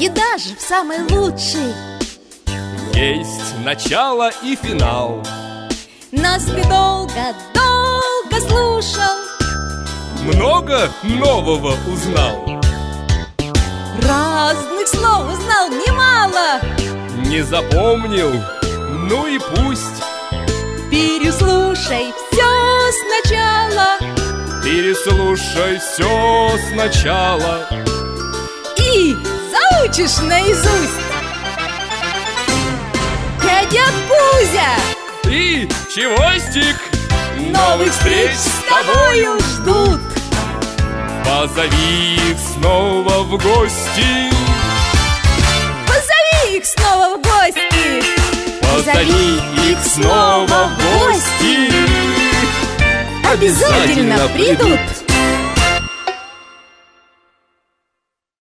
еда же в самый лучший. Есть начало и финал. Нас ты долго-долго слушал, Много нового узнал. разных слов узнал немало. Не запомнил? Ну и пусть. Переслушай все сначала Переслушай все сначала и заучишь наизусть. Дядя Кузя и Чевостик новых встреч с тобою ждут. Позови их снова в гости. Позови их снова в гости. Позови их снова в гости. Обязательно придут.